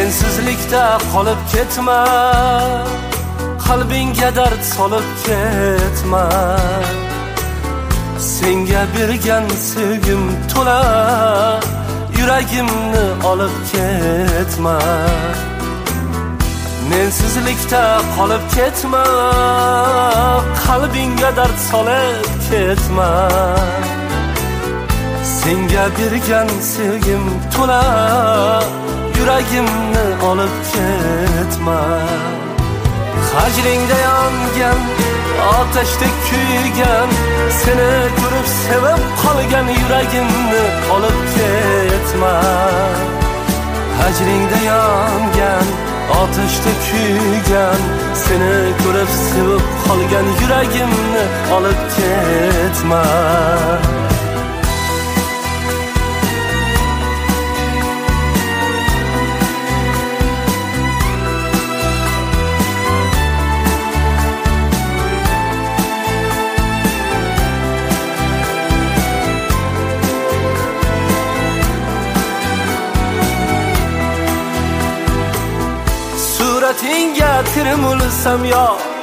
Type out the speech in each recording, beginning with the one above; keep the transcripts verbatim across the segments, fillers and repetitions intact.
Sensizlikda qolib ketma, qalbingga dard solib ketma. Senga bergan sevgim to'la, yuragimni olib ketma. Mensizlikda qolib ketma, qalbingga dard solib ketma. Senga bergan sevgim to'la, yuragimni olib ketma. Hajringda yongan, otashdek kuygan, seni ko'rib sevib qolgan yuragimni olib ketma. Hajringda yongan, otashdek kuygan, seni ko'rib sevib qolgan yuragimni olib ketma. Suratinga tirmulsam yo,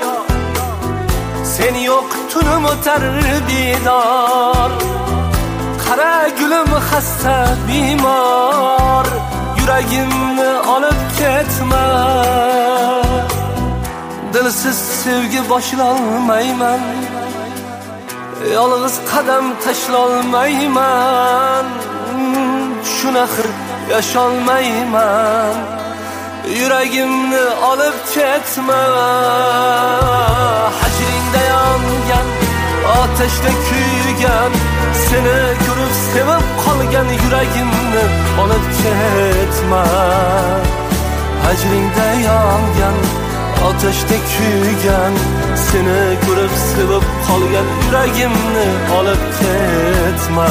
sen yo'q tunim o'tar bedor. Qara gulim xasta bemor, yuragimni olib ketma. Dilsiz sevgi boshlolmayman, yolg'iz qadam tashlolmayman. Shunaxir yasholmayman, yuragimni olib ketma. Hajringda yongan, otashdek kuygan, seni ko'rib sevib qolgan yuragimni olib ketma. Hajringda yongan, otashdek kuygan, seni ko'rib sevib qolgan yuragimni olib ketma.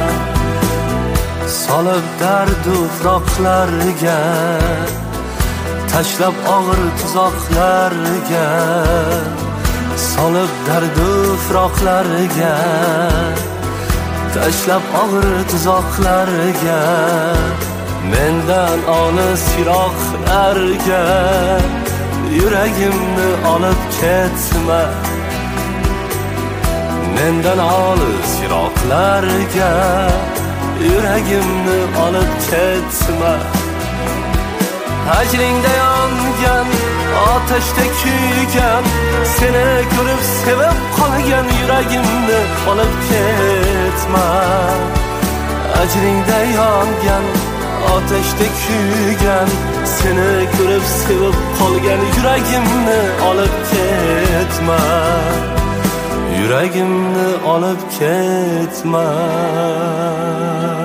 Solib dardu firoqlarga, tashlab og'ir tuzoqlarga. Solib dardu firoqlarga, tashlab og'ir tuzoqlarga. Mendan olis yiroqlarga, yuragimni olib ketma. Mendan olis yiroqlarga, yuragimni olib ketma. Hajringda yongan, otashdek kuygan, seni ko'rib sevib qolgan yuragimni olib ketma. Hajringda yongan, otashdek kuygan, seni ko'rib sevib qolgan yuragimni olib ketma. Yuragimni olib ketma.